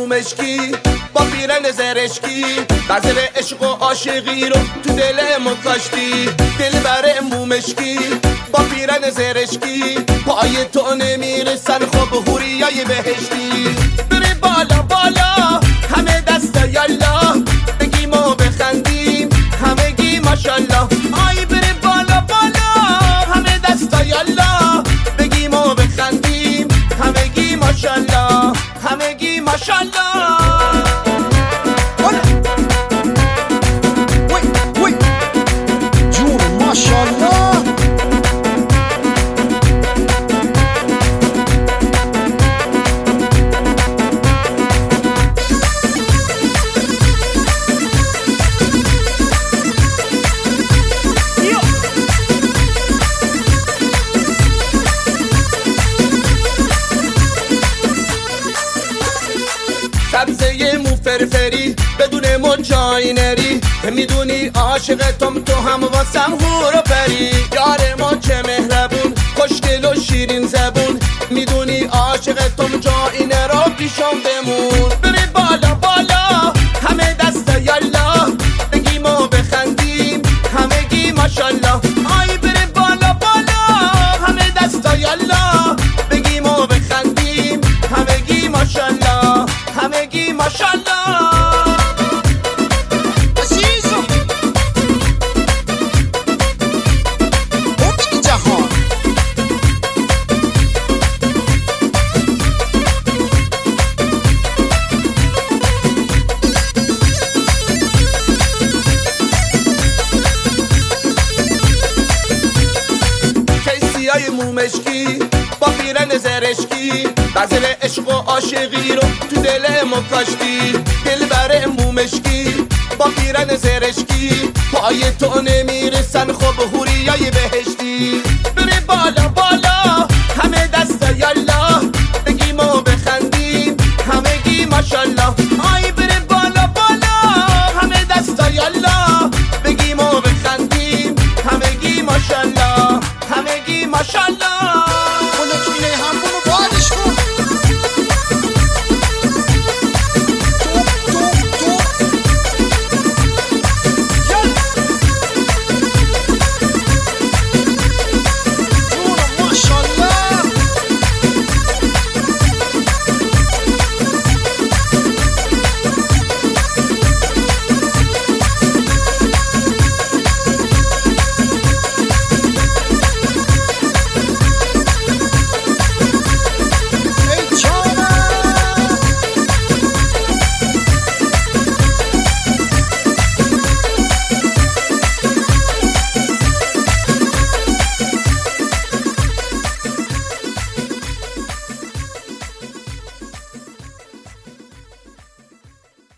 مومشکی با پیرن زرشکی غزل عشق و عاشقی رو تو دل ما کاشتی. دل بر مومشکی با پیرن زرشکی پای تو نمیرسن خب حوریای بهشتی. بره بالا بالا همه دست یالا بگیم و بخندیم همگی ماشالله. آی بره بالا بالا همه دست یالا بگیم و بخندیم همگی ماشالله همگی ماشالله. جون ماشالله. سبزه مو فرفری بدون مو جایی نری میدونی عاشقتم تو هم واسم هورو پری. یار ما چه مهربون خوشگل و شیرین زبون میدونی عاشقتم جایی نرو پیشم بمون. بری بالا بالا همه دست یالا بگیم و بخندیم همگی ماشالله. آی بری بالا بالا همه دست یالا بگیم و بخندیم همگی ماشالله همگی ماشالله. کیسیای مومشکی با پیرن زرشکی غزل عشق و عاشقی رو تو دل ما کاشتی. دل بر مومشکی با پیرن زرشکی پای تو نمیرسن خب حوریای بهشتی. بره بالا